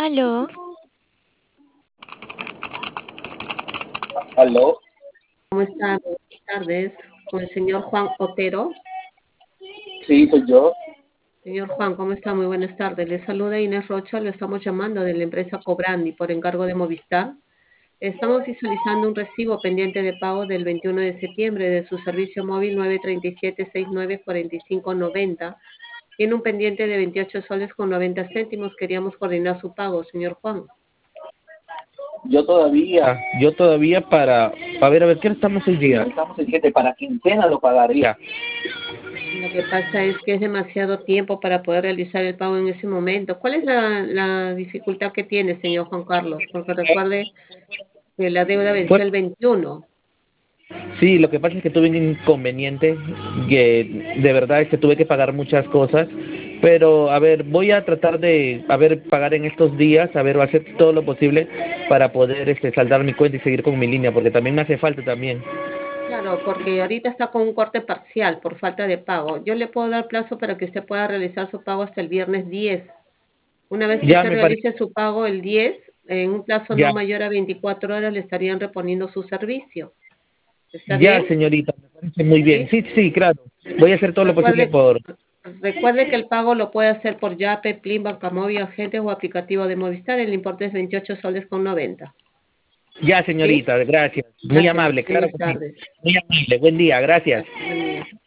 Aló, ¿Aló? ¿Cómo está? Buenas tardes, con el señor Juan Otero. Sí, soy yo. Señor Juan, ¿cómo está? Muy buenas tardes. Le saluda Inés Rocha, lo estamos llamando de la empresa Cobrandi por encargo de Movistar. Estamos visualizando un recibo pendiente de pago del 21 de septiembre de su servicio móvil 937-694590. Tiene un pendiente de 28 soles con 90 céntimos. Queríamos coordinar su pago, señor Juan. Yo todavía para ver, ¿qué estamos hoy día? Estamos el 7, para quincena lo pagaría. Lo que pasa es que es demasiado tiempo para poder realizar el pago en ese momento. ¿Cuál es la dificultad que tiene, señor Juan Carlos? Porque recuerde que la deuda Pues venció el 21. sí, lo que pasa es que tuve un inconveniente, que de verdad es que tuve que pagar muchas cosas, pero a ver, voy a tratar de, pagar en estos días, voy a hacer todo lo posible para poder saldar mi cuenta y seguir con mi línea, porque también me hace falta también. Claro, porque ahorita está con un corte parcial por falta de pago. Yo le puedo dar plazo para que usted pueda realizar su pago hasta el viernes 10. Una vez que Ya usted me parece, realice su pago el 10, en un plazo no ya, mayor a 24 horas le estarían reponiendo su servicio. ¿Está ya bien? señorita, me parece muy bien. ¿Sí? Sí, sí, claro. Voy a hacer todo lo posible Recuerde, por... recuerde que el pago lo puede hacer por Yape, Plin, Bancamóvil, agentes o aplicativo de Movistar. El importe es 28 soles con 90. Ya, ¿Sí? señorita, gracias. Muy Gracias. amable, claro Buenas que sí. tardes. Muy amable. Buen día, gracias. Gracias. Buen día.